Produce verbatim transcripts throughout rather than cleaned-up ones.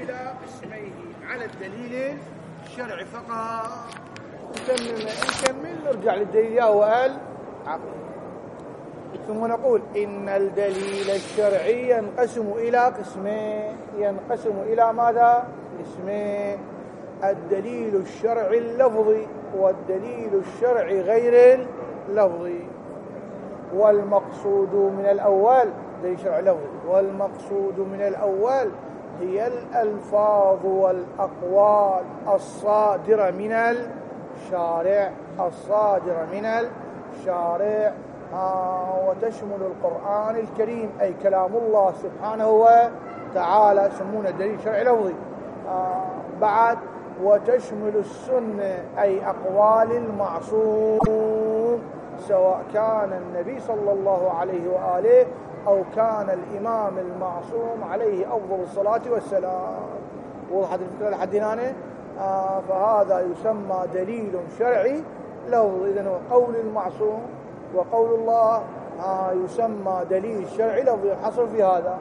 إلى قسميه على الدليل الشرعي فقط. نكمل نكمل نرجع للدليل وقال عقل. ثم نقول إن الدليل الشرعي ينقسم إلى قسمين. ينقسم إلى ماذا؟ قسمين: الدليل الشرعي اللفظي والدليل الشرعي غير اللفظي. والمقصود من الأول دليل شرعي لفظي، والمقصود من الأول هي الألفاظ والأقوال الصادرة من الشارع الصادرة من الشارع آه وتشمل القرآن الكريم أي كلام الله سبحانه وتعالى، يسمونه دليل شرعي لفظي. آه بعد وتشمل السنة أي أقوال المعصوم، سواء كان النبي صلى الله عليه وآله أو كان الإمام المعصوم عليه أفضل الصلاة والسلام. وضحت الفكرة لحد هنا؟ آه فهذا يسمى دليل شرعي لفظي. إذن هو قول المعصوم وقول الله آه يسمى دليل شرعي لفظي، حصل في هذا.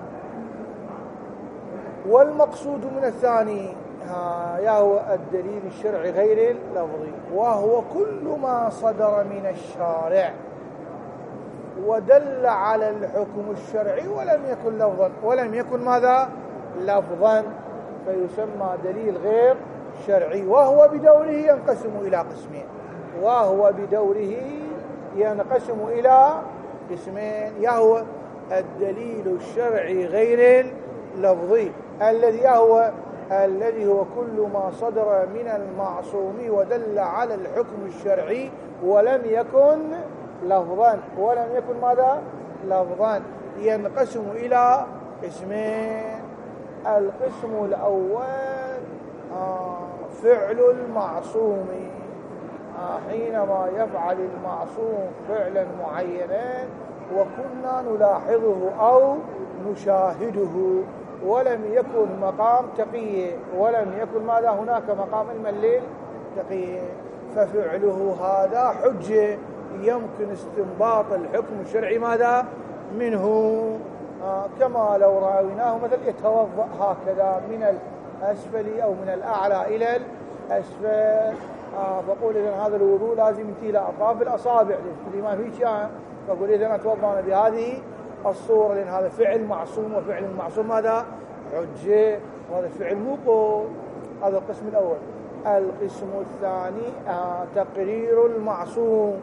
والمقصود من الثاني يا هو الدليل الشرعي غير اللفظي، وهو كل ما صدر من الشارع ودل على الحكم الشرعي ولم يكن لفظا ولم يكن ماذا؟ لفظا، فيسمى دليل غير شرعي. وهو بدوره ينقسم إلى قسمين وهو بدوره ينقسم إلى قسمين يا هو الدليل الشرعي غير اللفظي الذي هو الذي هو كل ما صدر من المعصوم ودل على الحكم الشرعي ولم يكن لفظا ولم يكن ماذا؟ لفظا. ينقسم إلى قسمين. القسم الأول آه فعل المعصوم، آه حينما يفعل المعصوم فعلا معينا وكنا نلاحظه أو نشاهده ولم يكن مقام تقية، ولم يكن ماذا هناك مقام المليل تقية، ففعله هذا حجة يمكن استنباط الحكم الشرعي ماذا منه. آه كما لو راويناه مثلا يتوضأ هكذا من الأسفل أو من الأعلى إلى الأسفل، آه فقول إذن هذا الوضوء لازم ينتهي إلى أطراف الأصابع ما في شيء، فقول إذن أتوضأ بهذه الصورة لأن هذا فعل معصوم، وفعل المعصوم ماذا؟ حجة، وهذا فعل مو قول. هذا القسم الأول. القسم الثاني آه تقرير المعصوم،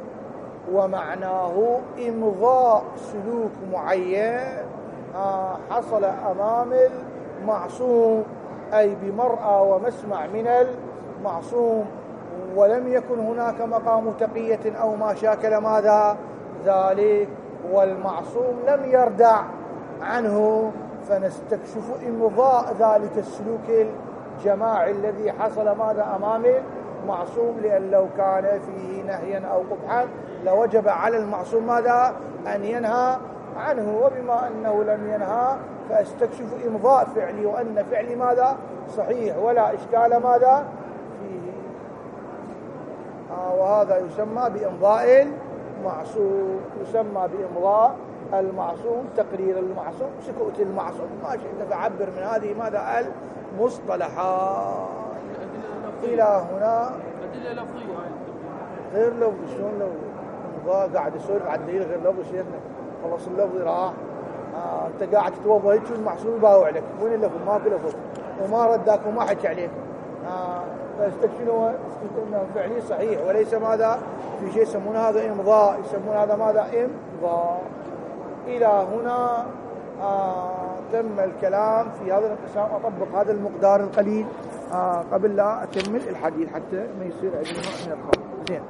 ومعناه إمضاء سلوك معين آه حصل أمام المعصوم أي بمرأى ومسمع من المعصوم ولم يكن هناك مقام تقية أو ما شاكل ماذا ذلك، والمعصوم لم يردع عنه، فنستكشف إمضاء ذلك السلوك الجماعي الذي حصل ماذا أمام المعصوم، لأن لو كان فيه نهيا أو قبحا لوجب على المعصوم ماذا أن ينهى عنه، وبما أنه لم ينهى فاستكشف إمضاء فعلي وأن فعلي ماذا صحيح ولا إشكال ماذا فيه. آه وهذا يسمى بإمضاء المعصوم، يسمى بإمضاء المعصوم، تقرير المعصوم، سكوت المعصوم، ما شئت فعبر من هذه ماذا المصطلحات. إلى هنا أدلة لفظية غير لفظي. شلون لفظي؟ قاعد يسولف على الدليل غير لفظي شيخنا، خلص اللفظي راح. آه أنت قاعد تتوضأ هيك المعصوم يباوع لك، وين اللفظ؟ ما في لفظ وما رداك وما حكى عليك. آه فاستكشفوا انه فعلي صحيح وليس ماذا في شيء يسمون هذا إمضاء، يسمون هذا ماذا إمضاء. إلى هنا آه تم الكلام في هذا الانقسام. أطبق هذا المقدار القليل آه قبل لا أكمل الحديث حتى ما يصير عندنا نوع من الخلط. زين.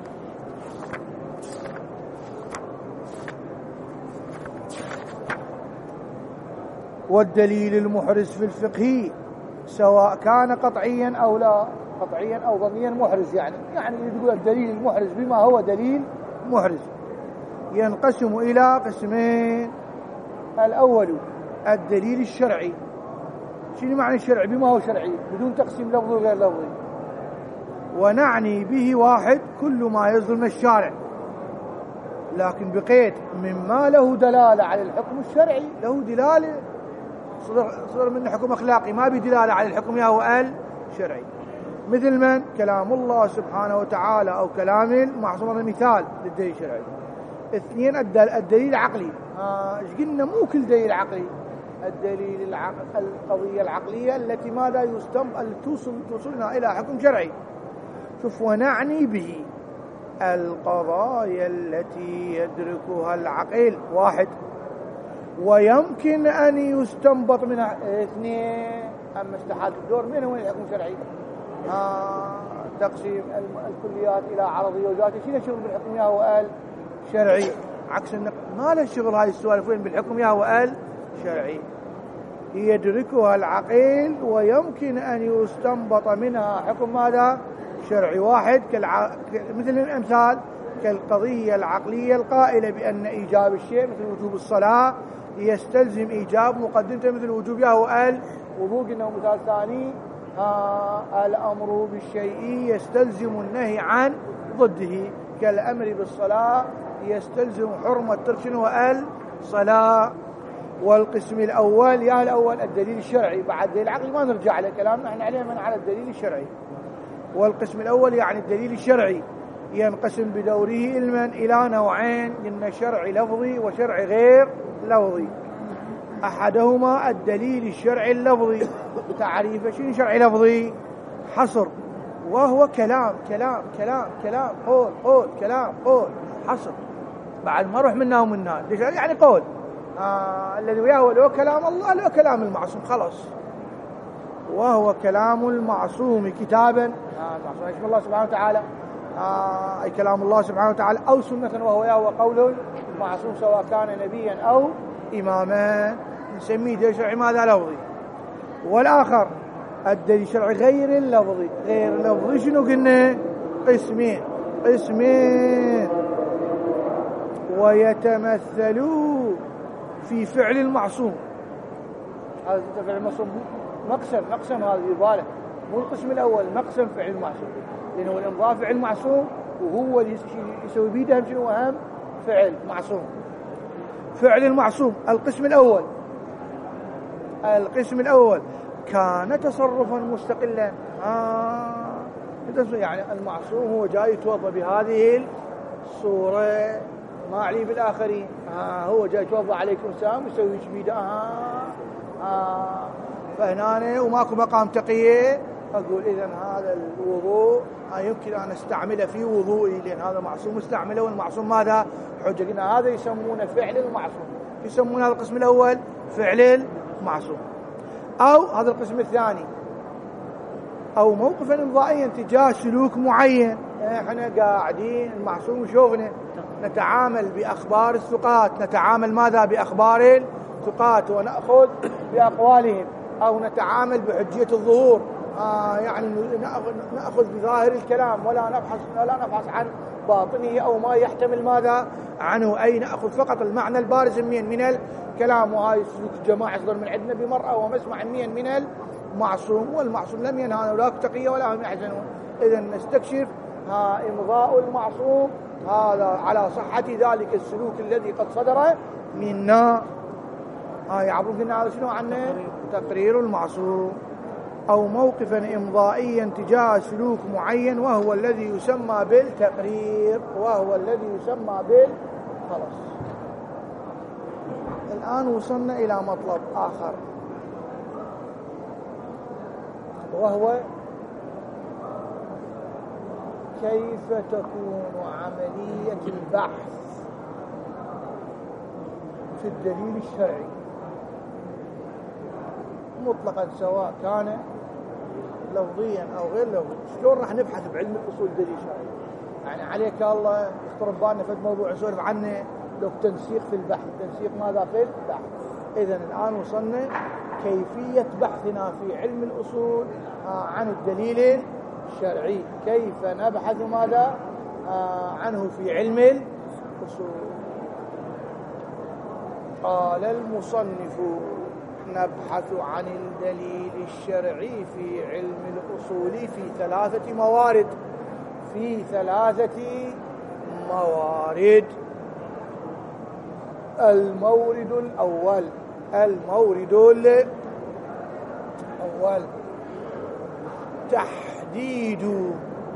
والدليل المحرز في الفقه سواء كان قطعيا أو لا، قطعيا أو ظنيا محرز، يعني يعني يقول الدليل المحرز بما هو دليل محرز ينقسم إلى قسمين. الأول الدليل الشرعي. شنو معنى الشرعي؟ بما هو شرعي بدون تقسيم لفظي وغير لفظي. ونعني به واحد كل ما يصدر من الشارع، لكن بقيت مما له دلالة على الحكم الشرعي، له دلالة صدر, صدر منه حكم أخلاقي ما بدلالة على الحكم هو الشرعي، مثل من كلام الله سبحانه وتعالى أو كلام المعصوم. مثال للدليل الشرعي. اثنين الدليل العقلي. آه ايش قلنا؟ مو كل دليل عقلي، الدليل العقل القضية العقلية التي ماذا يستنبط توصل توصلنا إلى حكم شرعي. شوف، ونعني به القضايا التي يدركها العقل واحد ويمكن أن يستنبط منها اثنين. أما استحالة الدور من هو الحكم الشرعي؟ آه تقسيم الكليات إلى عرضية وذاتية، شنو شغل بالحكم يا هو الشرعي؟ عكس النقل ما له شغل هاي السوالف وين بالحكم يا هو الشرعي. يدركها العقل ويمكن أن يستنبط منها حكم ماذا؟ شرعي واحد. كالع... مثل الأمثال كالقضية العقلية القائلة بأن إيجاب الشيء مثل وجوب الصلاة يستلزم إيجاب مقدمته مثل وجوب ياهو الوضوء. إنه مثال ثاني آه الأمر بالشيء يستلزم النهي عن ضده، كالأمر بالصلاة يستلزم حرمة ترك شنو الصلاة. والقسم الأول يا الأول الدليل الشرعي، بعد الدليل العقلي ما نرجع له كلامنا احنا عليه من على الدليل الشرعي. والقسم الأول يعني الدليل الشرعي ينقسم بدوره علما إلى نوعين، إن شرعي لفظي وشرعي غير لفظي. أحدهما الدليل الشرعي اللفظي، تعريفه شنو شرعي لفظي؟ حصر، وهو كلام كلام كلام كلام قول قول كلام قول حصر، بعد ما روح منا ومنا يعني قول آه الذي وياه له كلام الله له كلام المعصوم خلاص. وهو كلام المعصوم كتابا آه المعصوم اسم الله سبحانه وتعالى آه أي كلام الله سبحانه وتعالى، أو سنة وهو ياه قول المعصوم سواء كان نبيا أو إماما، نسميه دليل شرعي ماذا لفظي. والآخر الدليل الشرعي غير اللفظي. غير اللفظي شنو قلنا؟ قسمين قسمين ويتمثلوا في فعل المعصوم. هذا فعل المعصوم مقسم مقسم هذا يباله، مو القسم الأول مقسم فعل المعصوم، لأنه الإمضاء فعل معصوم وهو اللي يسوي بيده شنو أهم فعل معصوم. فعل المعصوم القسم الأول القسم الأول كان تصرفا مستقلا آه يعني المعصوم هو جاي يتوضا بهذه الصورة ما عليه بالآخرين آه هو جاي يتوضا عليكم السلام ويسوي ايش بيده آه آه فهنا وماكو مقام تقية أقول إذن هذا الوضوء آه يمكن أن استعمله في وضوئي لأن هذا معصوم استعمله، والمعصوم ماذا حجة. قلنا هذا يسمونه فعل المعصوم، يسمون هذا القسم الأول فعل المعصوم. أو هذا القسم الثاني أو موقفا إمضائيا تجاه سلوك معين. احنا قاعدين المعصوم وشوفنا نتعامل بأخبار الثقات، نتعامل ماذا بأخبار الثقات ونأخذ بأقوالهم، أو نتعامل بحجية الظهور آه يعني نأخذ بظاهر الكلام ولا نبحث ولا نبحث عن باطنه أو ما يحتمل ماذا عنه، أي نأخذ فقط المعنى البارز من من الكلام. وهاي سلوك الجماعة يصدر من عندنا بمرأة ومسمع من المعصوم، والمعصوم لم ينهى ولا تقية ولا هم يحزنون. إذا نستكشف ها إمضاء المعصوم هذا على صحة ذلك السلوك الذي قد صدر منا. هاي عبروا قلنا هذا شنو عنه؟ تقرير المعصوم. أو موقفا إمضائيا تجاه سلوك معين وهو الذي يسمى بالتقرير، وهو الذي يسمى بال خلاص. الآن وصلنا إلى مطلب آخر وهو كيف تكون عملية البحث في الدليل الشرعي مطلقا سواء كان لفظيا أو غير لفظي. شلون راح نبحث بعلم الأصول الدليل الشرعي؟ يعني عليك الله يخطر بالنا في موضوع نسولف عنه لو تنسيق في البحث. تنسيق ماذا في البحث؟ إذن الآن وصلنا كيفية بحثنا في علم الأصول عن الدليل الشرعي، كيف نبحث ماذا عنه في علم الأصول. قال المصنف نبحث عن الدليل الشرعي في علم الأصول في ثلاثة موارد في ثلاثة موارد. المورد الأول المورد الأول تحديد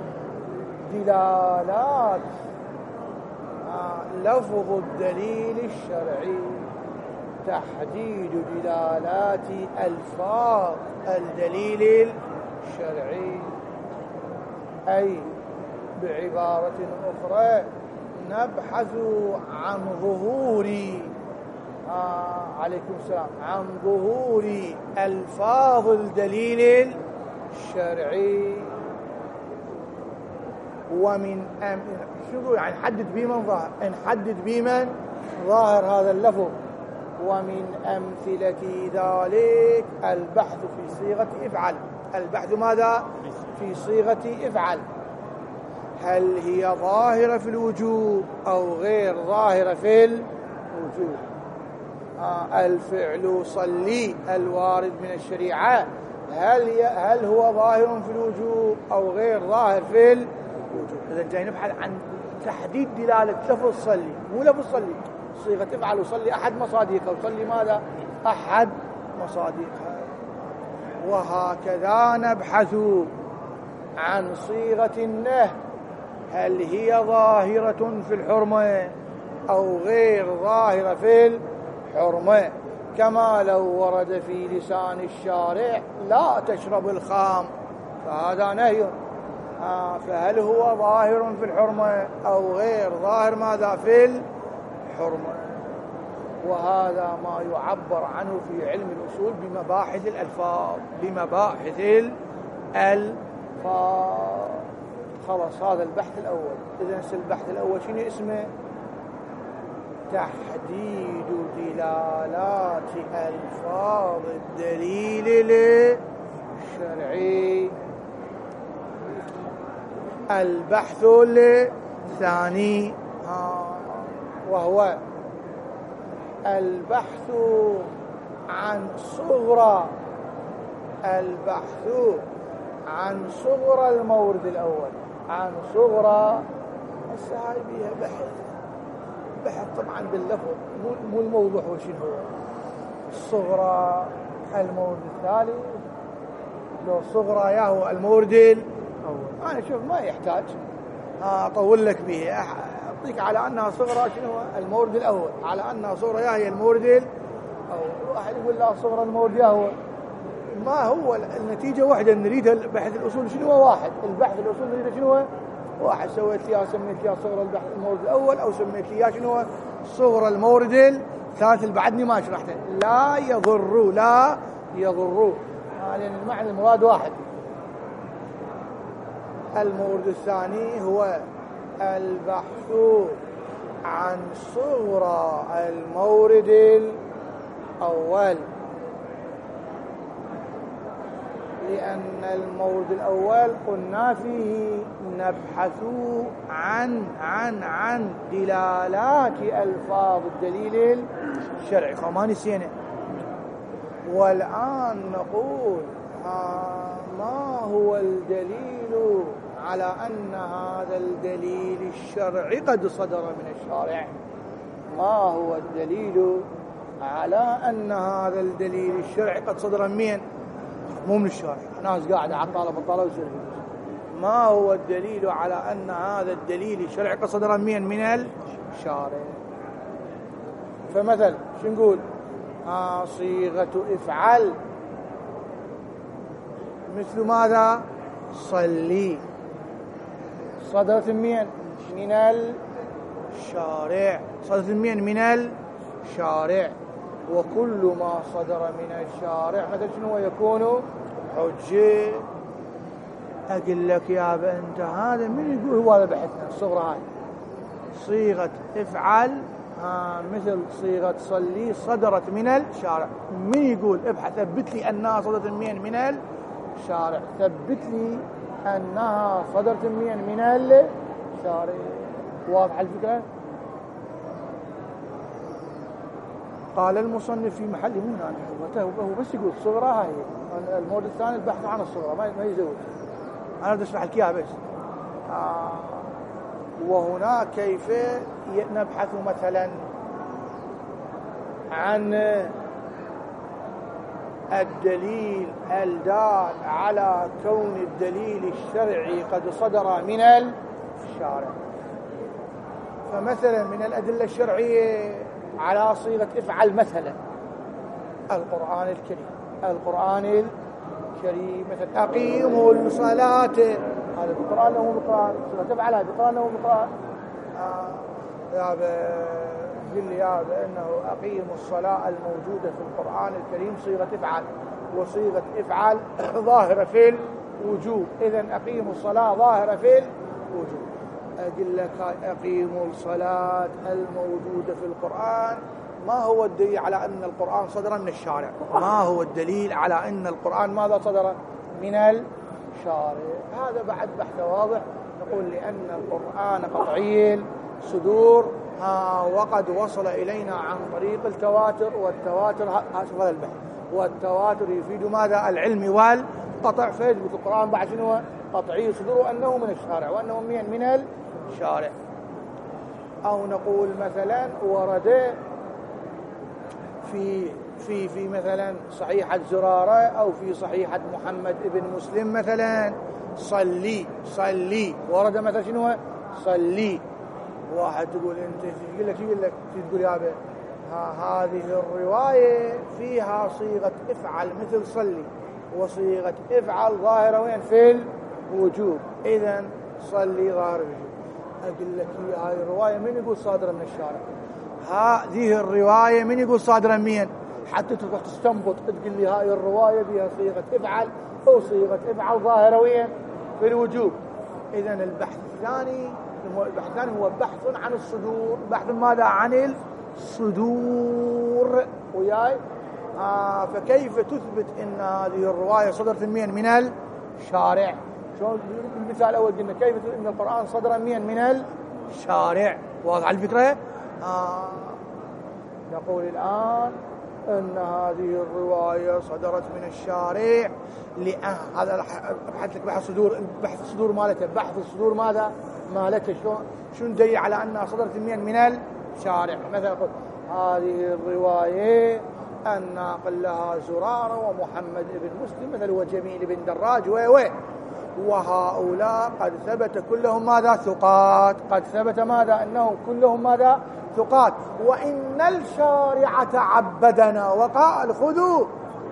دلالات لفظ الدليل الشرعي، تحديد دلالات ألفاظ الدليل الشرعي، أي بعبارة أخرى نبحث عن ظهور آه عليكم السلام عن ظهور ألفاظ الدليل الشرعي. ومن أم... شو يعني نحدد بمن ظاهر، نحدد بمن ظاهر هذا اللفظ. ومن أمثلة ذلك البحث في صيغة افعل. البحث ماذا؟ في صيغة افعل. هل هي ظاهرة في الوجوب أو غير ظاهرة في الوجوب؟ آه الفعل صلي الوارد من الشريعة هل هل هو ظاهر في الوجوب أو غير ظاهر في الوجوب؟ إذا جاي نبحث عن تحديد دلالة لفظ صلي، مو لفظ صلي، صيغة افعل وصلي أحد مصادقها، وصلي ماذا؟ أحد مصادقها. وهكذا نبحث عن صيغة النهي، هل هي ظاهرة في الحرمة أو غير ظاهرة في الحرمة؟ كما لو ورد في لسان الشارع لا تشرب الخام، فهذا نهي، آه فهل هو ظاهر في الحرمة أو غير ظاهر ماذا في الحرمة؟ وهذا ما يعبر عنه في علم الأصول بمباحث الألفاظ، بمباحث الألفاظ. خلاص هذا البحث الأول. إذن البحث الأول شنو اسمه؟ تحديد دلالات ألفاظ الدليل الشرعي. البحث الثاني وهو البحث عن صغرى البحث عن صغرى المورد الأول، عن صغرى. هسه هاي بيها بحث بحث طبعا باللفظ، مو الموضوع هو شنو هو. الصغرى المورد الثالث، لو صغرى يا هو المورد الأول. أنا شوف ما يحتاج أطول لك به، أعطيك على أنها صغرى شنو هو المورد الأول، على أنها صغرى يا هي المورد الأول. واحد يقول لا صغرى المورد يا هو، ما هو النتيجة واحدة نريدها. البحث الأصول شنو هو واحد، البحث الأصول نريده شنو هو واحد. سويت لي سميت لي صغرى البحث المورد الأول، أو سميت لي شنو هو صغرى المورد الثالث اللي بعدني ما شرحته. لا يضر لا يضر لأن المعنى المراد واحد. المورد الثاني هو البحث عن صغرى المورد الأول، لأن المورد الأول قلنا فيه نبحث عن عن عن دلالات ألفاظ الدليل الشرعي، فما نسينا. والآن نقول ما هو الدليل على أن هذا الدليل الشرعي قد صدر من الشارع؟ ما هو الدليل على أن هذا الدليل الشرعي قد صدر من مين؟ مو من الشارع، ناس قاعدة على الطالب الطالب وسرعي. ما هو الدليل على أن هذا الدليل الشرعي قد صدر من مين؟ من الشارع. فمثلا شو نقول؟ آه صيغة افعل مثل ماذا؟ صلي، صدرت من مين؟ من الشارع. صدرت من مين؟ من الشارع. وكل ما صدر من الشارع مثل شنو يكون حجة. أقول لك يا بنت هذا من يقول هو هذا بحثنا الصغرى هاي صيغة افعل آه مثل صيغة صلي صدرت من الشارع. من يقول ابحث ثبت لي أنها صدرت من من الشارع، ثبت لي أنها صدرت من من الشارع. واضح الفكرة؟ قال المصنف في محل هنا هو بس يقول الصغرى هاي المورد الثاني البحث عن الصغرى ما يزود. أنا بدي أشرح لك إياها بس. آه وهنا كيف نبحث مثلا عن الدليل الدال على كون الدليل الشرعي قد صدر من الشارع. فمثلا من الأدلة الشرعية على صيغة افعل مثلا القرآن الكريم القرآن الكريم مثلا أقيموا الصلاة، هذا بالقرآن له بالقرآن، صيغة افعل هذا بالقرآن له بالقرآن. آه يا قل لي يا بأنه أقيموا الصلاة الموجودة في القرآن الكريم صيغة افعل، وصيغة افعل ظاهرة في الوجوب، إذن أقيموا الصلاة ظاهرة في الوجوب. أقول لك أقيموا الصلاة الموجودة في القرآن، ما هو الدليل على أن القرآن صدر من الشارع؟ ما هو الدليل على أن القرآن ماذا صدر من الشارع؟ هذا بعد بحث واضح. نقول لأن القرآن قطعي الصدور ها وقد وصل إلينا عن طريق التواتر، والتواتر هذا البحث، والتواتر يفيد ماذا؟ العلم والقطع، فيثبت القرآن بعد شنو؟ قطعي الصدور، وأنه من الشارع، وأنه من من الشارع. أو نقول مثلا ورد في في في مثلا صحيحة زرارة أو في صحيحة محمد ابن مسلم مثلا صلي صلي، ورد مثلا شنو؟ صلي. واحد تقول انت يقول لك يقول لك تقول يا ابي هذه الروايه فيها صيغه افعل مثل صلي، وصيغه افعل ظاهره وين؟ في الوجوب، اذا صلي ظاهر الوجوب. اقول لك هذه الروايه من يقول صادره من الشارع؟ هذه الروايه من يقول صادره من؟ حتى تروح تستنبط تقول لي هذه الروايه فيها صيغه افعل او صيغه افعل ظاهره وين؟ في الوجوب. اذا البحث الثاني البحث الثاني هو بحث عن الصدور. بحث ماذا؟ عن الصدور وياي. آه فكيف تثبت ان هذه الروايه صدرت من من الشارع؟ شلون؟ المثال الاول قلنا كيف تثبت ان القران صدر من من الشارع. واضح الفكره؟ آه نقول الان ان هذه الروايه صدرت من الشارع لان هذا ابحث لك بحث صدور. بحث الصدور مالته بحث الصدور ماذا مالته؟ شلون شنو دليل على انها صدرت من من الشارع؟ مثلا قلت هذه الروايه الناقل لها زراره ومحمد بن مسلم مثلا وجميل بن دراج و و وهؤلاء قد ثبت كلهم ماذا؟ ثقات. قد ثبت ماذا؟ انهم كلهم ماذا؟ ثقات. وان الشارع تعبدنا وقال خذوا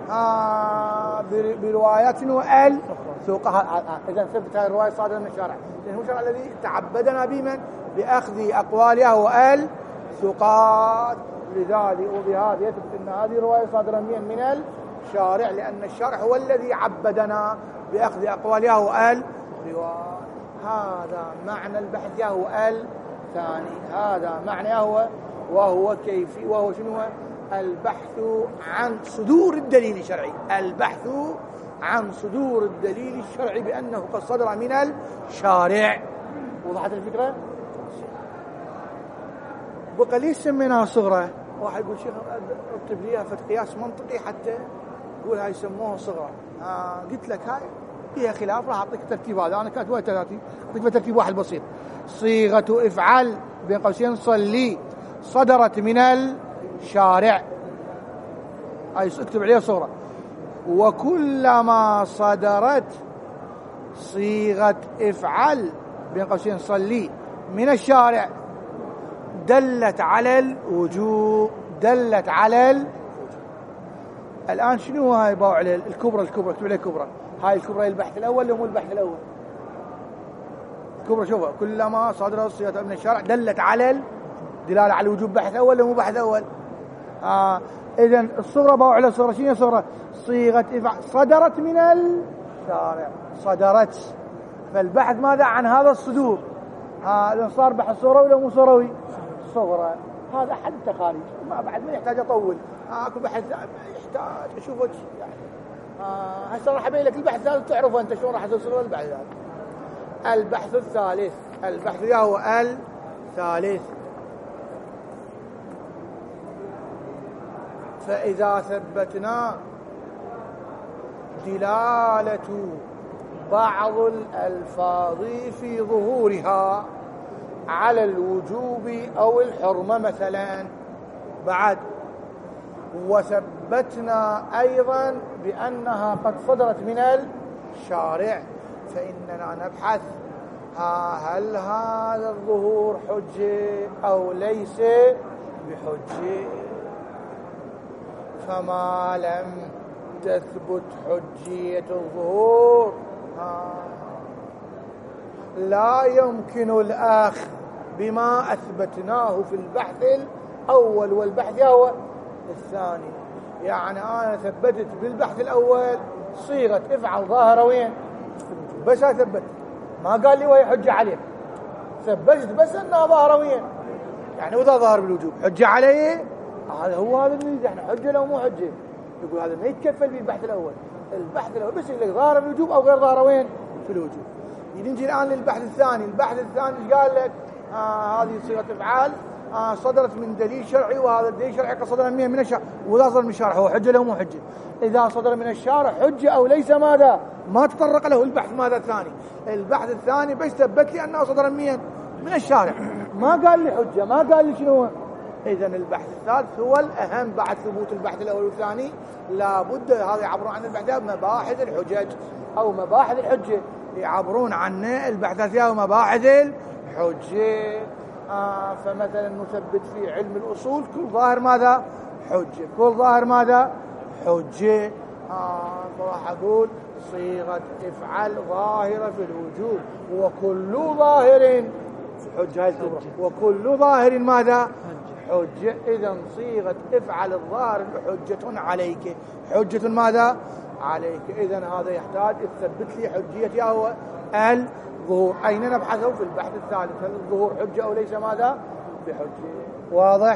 آه بروايات وال ثقة. اذا ثبت هذه الروايه صادره من الشارع، لأنه هو الشرع الذي تعبدنا بمن؟ بأخذ أقوالها وآل ثقات. لذلك وبهذا يثبت أن هذه الرواية صادرة من من الشارع، لأن الشارع هو الذي عبدنا بأخذ أقوالها وآل رواية. هذا معنى البحث هو آل ثاني. هذا معنى هو وهو كيفي وهو شنو؟ البحث عن صدور الدليل الشرعي. البحث عن صدور الدليل الشرعي بأنه قد صدر من الشارع. وضحت الفكرة؟ بقى ليش سميناها صغرى؟ واحد يقول شيخ اكتب ليها فت قياس منطقي حتى يقول هاي يسموها صغرى. آه قلت لك هاي فيها خلاف، راح اعطيك الترتيب هذا. انا كانت وايد ترتيب، اعطيك ترتيب واحد بسيط. صيغة افعل بين قوسين صلي صدرت من الشارع، هاي اكتب عليها صغرى. وكلما صدرت صيغة افعل بين قوسين صلي من الشارع دلت على الوجوب. دلت على ال... الآن شنو هاي باو عليه الكبرى؟ الكبرى اكتب عليه كبرى. هاي الكبرى البحث الأول ومو البحث الأول؟ الكبرى شوفها كلما صدرت صيغة من الشارع دلت على الدلالة على الوجوب. بحث أول ومو بحث أول؟ آه إذن الصغرى باو على الصغرى. شنو صغرى؟ صيغة افعل صدرت من الشارع. صدرت. فالبحث ماذا؟ عن هذا الصدور. هذا صار بحث صغرى ولا مو صغروي؟ صغرى. هذا حد تخارج ما بعد ما يحتاج اطول. اكو بحث يحتاج اشوف وجه يعني. آه هسه راح ابين لك البحث الثالث تعرفه انت شلون راح توصل البحث الثالث. البحث الثالث البحث ذا هو الثالث. فإذا ثبتنا دلالة بعض الألفاظ في ظهورها على الوجوب أو الحرمة مثلا، بعد وثبتنا أيضا بأنها قد صدرت من الشارع، فإننا نبحث هل هذا الظهور حجة أو ليس بحجة. فما لم تثبت حجية الظهور لا يمكن الأخذ بما أثبتناه في البحث الأول والبحث هو الثاني. يعني أنا ثبتت بالبحث الأول صيغة افعل ظاهرة وين بس أثبت، ما قال لي وهي حجة عليك، ثبتت بس أنها ظاهرة وين، يعني وإذا ظاهر بالوجوب حجة عليه. هذا هو هذا اللي احنا حجة لو مو حجة، يقول هذا ما يتكفل بالبحث الأول. البحث الأول بس يقول لك ظاهرة بالوجوب أو غير ظاهرة وين في الوجوب. نجي الآن للبحث الثاني. البحث الثاني ايش قال لك؟ آه هذه صيغة افعال آه صدرت من دليل شرعي، وهذا الدليل الشرعي قد صدر من الشارع، وإذا صدر من الشارع هو حجة له مو حجة. إذا صدر من الشارع حجة أو ليس ماذا؟ ما تطرق له البحث ماذا الثاني. البحث الثاني بس ثبت لي أنه صدر من من الشارع، ما قال لي حجة، ما قال لي شنو. إذا البحث الثالث هو الأهم بعد ثبوت البحث الأول والثاني. لابد هذا يعبرون عن البحث مباحث الحجج أو مباحث الحجة، يعبرون عن البحث الثالث ومباحث الحجة. آه فمثلا نثبت في علم الأصول كل ظاهر ماذا؟ حجة. كل ظاهر ماذا؟ حجة. آه فراح أقول صيغة افعل ظاهرة في الوجوب، وكل ظاهر حجة الكبرى، وكل ظاهر ماذا؟ حجة. إذن صيغة افعل الظاهر حجة عليك، حجة ماذا؟ عليك. إذن هذا يحتاج تثبت لي حجية هو الظهور. أين نبحثه؟ في البحث الثالث، هل الظهور حجة أو ليس ماذا؟ بحجة. واضح؟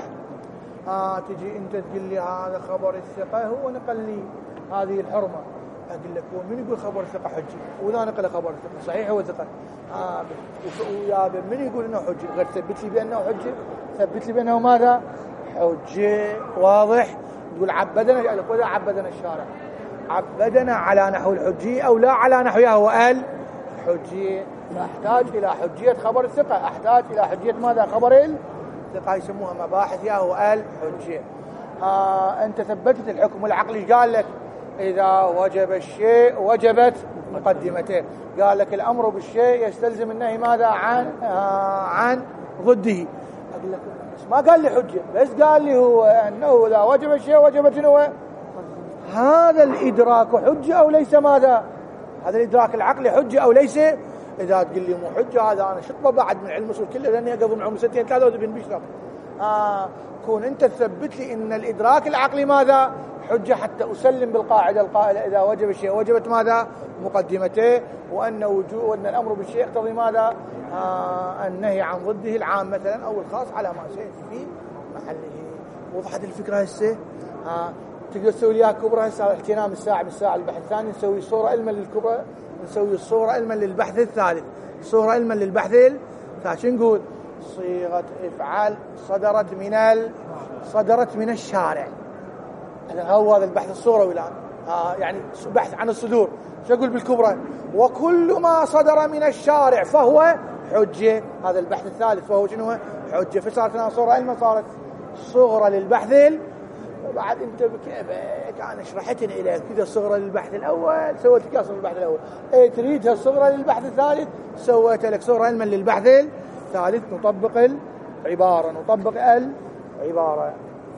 آه تجي أنت تقول لي هذا خبر الثقة هو نقل لي هذه الحرمة، أقول لك هو من يقول خبر الثقة حجة؟ وإذا نقل خبر الثقة صحيح هو ثقة، آه ويا من يقول إنه حجة؟ غير ثبت لي بأنه حجة، ثبت لي بأنه ماذا؟ حجة. واضح؟ تقول عبدنا، يقول عبدنا الشارع، عبدنا على نحو الحجية أو لا على نحو هو الحجية. فأحتاج إلى حجية خبر الثقة، أحتاج إلى حجية ماذا؟ خبر الثقة. يسموها مباحث يا هو الحجية. آه أنت ثبتت الحكم العقلي، قال لك إذا وجب الشيء وجبت مقدمته. قال لك الأمر بالشيء يستلزم النهي ماذا؟ عن آه عن ضده. أقول لك بس ما قال لي حجة، بس قال لي هو أنه إذا وجب الشيء وجبت هو. هذا الإدراك حجة أو ليس ماذا؟ هذا الإدراك العقلي حجة أو ليس؟ إذا تقول لي مو حجة هذا أنا شطبة بعد من علم الأصول كله، لأني أقضي من عمر ستين ثلاثة وثلاثين بشرب. آه كون أنت تثبت لي إن الإدراك العقلي ماذا؟ حجة، حتى أسلم بالقاعدة القائلة إذا وجب الشيء وجبت ماذا؟ مقدمته، وأن وجوب وأن الأمر بالشيء يقتضي ماذا؟ آه النهي عن ضده العام مثلا أو الخاص على ما سيأتي في محله. وضحت الفكرة هسه؟ آه تقدر تسوي لي كبرى هسه احتنام الساعة بالساعة. البحث الثاني نسوي صورة علما للكبرى، نسوي الصورة علما للبحث الثالث، صورة علما للبحث الثالث. شو نقول؟ صيغة افعال صدرت من ال... صدرت من الشارع. هو هذا البحث الصورة الآن. آه يعني بحث عن الصدور. شو أقول بالكبرى؟ وكل ما صدر من الشارع فهو حجة. هذا البحث الثالث فهو شنو؟ حجة. فصارت لنا صورة علما، صارت صغرى للبحث. وبعد انت بكيفك انا شرحتن اليك كذا الصغرى للبحث الاول، سويت لك صغرى للبحث الاول، اي تريدها الصغرى للبحث الثالث، سويت لك صغرى علما للبحث الثالث. نطبق العبارة، نطبق العبارة.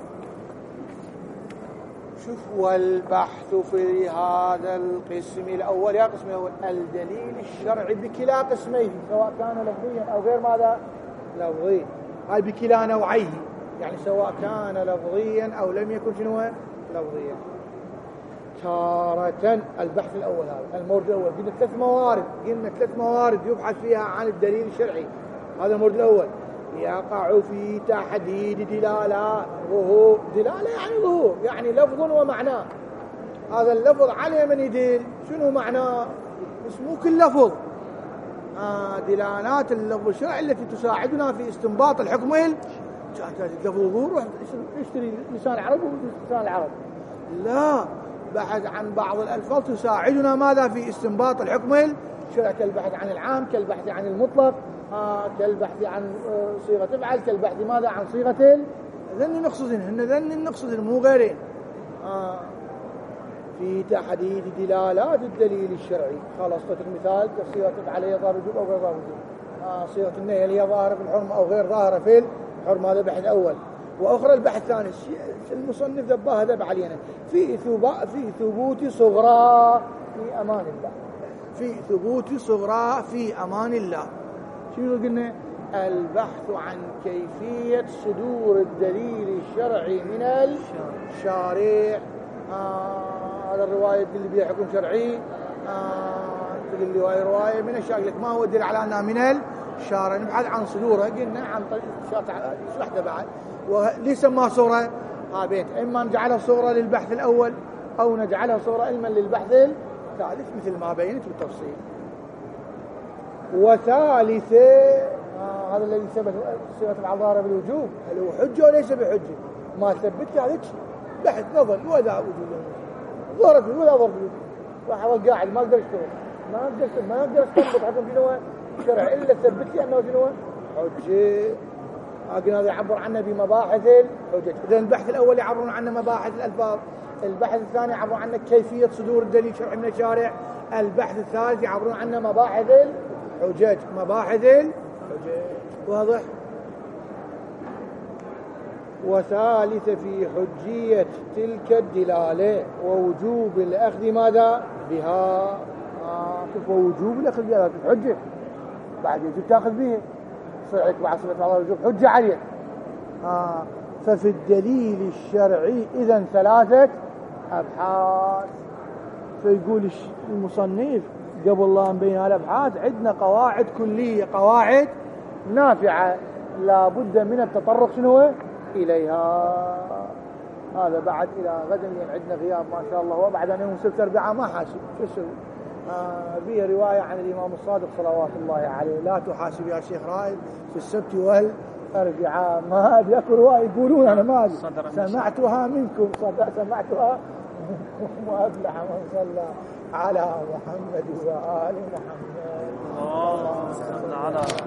شوف، والبحث في هذا القسم الأول، يا قسم الأول الدليل الشرعي بكلا قسميه، سواء كان لفظيا أو غير ماذا؟ لفظي. هاي بكلا نوعيه، يعني سواء كان لفظيا أو لم يكن شنو لفظيا. تارة البحث الأول هذا المورد الأول، قلنا ثلاث موارد، قلنا ثلاث موارد يبحث فيها عن الدليل الشرعي. هذا المورد الأول يقع في تحديد دلالة ظهور. دلالة يعني ظهور، يعني لفظ ومعناه. هذا اللفظ على من يدل، شنو معناه؟ بس مو كل لفظ. آه دلالات اللفظ الشرعي التي تساعدنا في استنباط الحكم. لفظ ظهور اشتري لسان عربي ولسان العرب، لا، بحث عن بعض الألفاظ تساعدنا ماذا؟ في استنباط الحكم الشرعي، كالبحث عن العام، كالبحث عن المطلق، آه كالبحث عن آه صيغة افعل، كالبحث ماذا؟ عن صيغة ال ذن نقصدن، هن ذن نقصدن مو غيرين. آه في تحديد دلالات الدليل الشرعي. خلاص أعطيك مثال كصيغة عليه ظاهر وجوب أو غير ظاهر وجوب. آه صيغة النهي هل هي ظاهرة في الحرمة أو غير ظاهرة في الحرمة، هذا البحث الأول. وأخرى البحث الثاني المصنف ذباها ذب علينا في في ثبوت صغرى في أمان الله، في ثبوت صغرى في أمان الله. شنو قلنا؟ البحث عن كيفية صدور الدليل الشرعي من الشارع. آه هذا الرواية اللي بيها حكم شرعي، آه تقول لي هاي رواية من الشارع، لك ما هو الدليل على أنها من الشارع؟ نبحث عن صدورها. قلنا عن طريق شو واحدة بعد، وليس ما صورة ها بيت، إما نجعلها صورة للبحث الأول أو نجعلها صورة علما للبحث الثالث مثل ما بينت بالتفصيل. وثالثة آه هذا الذي ثبت صيغة العذارة بالوجوب، هل هو حجة وليس بحجة؟ ما ثبت هذيك بحث نظري ولا وجود ظهرت ولا ظهر وجود، واحد قاعد ما اقدر اشتغل، ما اقدر ما اقدر استنبط حكم شنو شرع الا ثبت لي انه شنو حجة. قلنا هذا يعبر عنه بمباحث الحجج. إذا البحث الأول يعبرون عنه مباحث الألفاظ، البحث الثاني يعبر عنه كيفية صدور الدليل الشرعي من الشارع، البحث الثالث يعبرون عنه مباحث الحجج، مباحث الحجج. واضح؟ وثالث في حجية تلك الدلالة ووجوب الأخذ ماذا بها. آه كيف وجوب الأخذ بها؟ حجة بعد يجب تأخذ به، صرعك بعد صفة الله الوجوب حجة عليك. آه ففي الدليل الشرعي إذن ثلاثة أبحاث. فيقول المصنف قبل لا نبين الأبحاث عندنا قواعد كلية، قواعد نافعة لا بد من التطرق شنو إليها. هذا بعد إلى غدا لأن عندنا غياب ما شاء الله، وبعد أن يوم السبت أربعة ما حاسب شو اسوي. آه فيه رواية عن الإمام الصادق صلوات الله عليه لا تحاسب يا شيخ رائد في السبت والأربعاء. ما هذه أكو رواية يقولون أنا ما سمعتها منكم، سمعتها منكم. وأفلح من صلى على محمد وآل محمد. الله